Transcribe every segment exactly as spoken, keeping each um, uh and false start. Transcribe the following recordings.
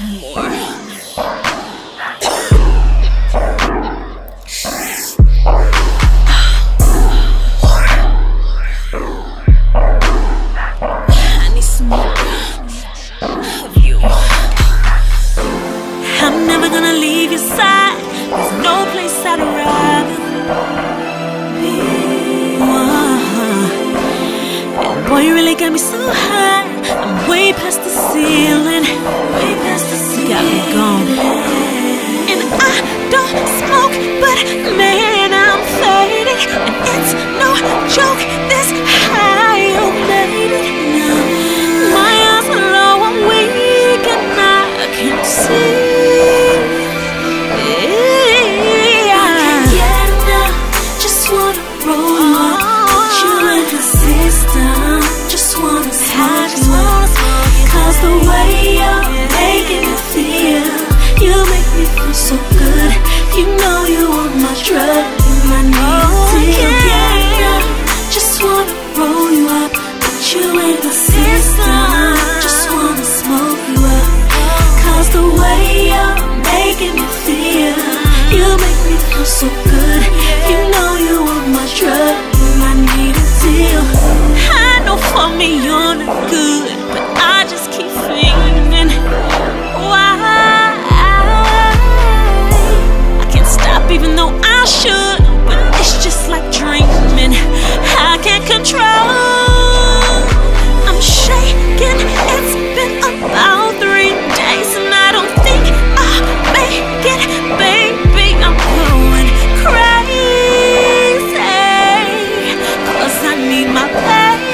more. I need some more of you. I'm never gonna leave your side. There's no place I'd rather be. And boy, you really got me so high. I'm way past the ceiling. Way past the ceiling. Got me gone. And I don't smoke, but man, I'm faded. And it's no joke, this high you made it. My eyes are low, I'm weak, and I can't see. Cause the way you're making me feel, you make me feel so good. You know you are my drug, and I need to yeah. Just wanna roll you up, put you in the system. Just wanna smoke you up. Cause the way you're making me feel, you make me feel so good. You know you are my drug, and I need a deal. I know for me you're not good, but I just keep thinking, why? I can't stop even though I should, but it's just like dreaming. I can't control. I'm shaking. It's been about three days and I don't think I'll make it, baby. I'm going crazy, cause I need my baby.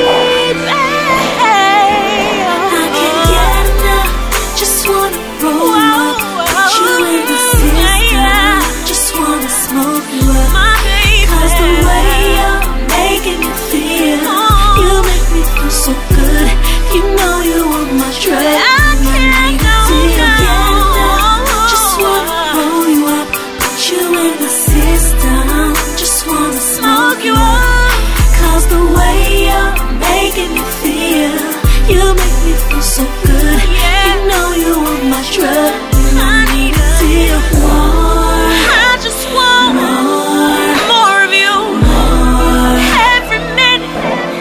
So good, you know you are my drug. I can't go down. Just wanna roll you up, put you in the system. Just wanna smoke you up. Cause the way you're making me feel, you make me feel so good. You know you are my drug, and I need a deal. More, I just want more, more of you. More, every minute.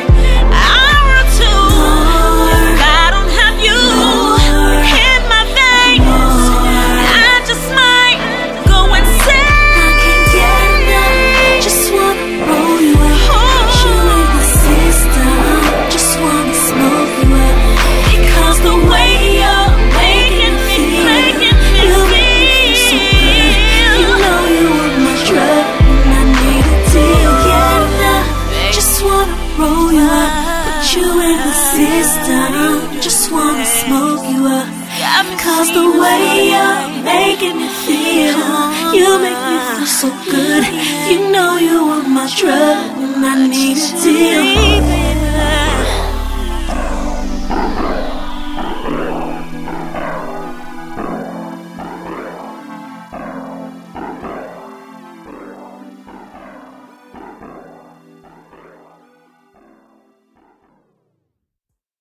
Roll you up, put you in the system. Just wanna smoke you up. Cause the way you're making me feel, you make me feel so good. You know you are my drug, and I need a deal.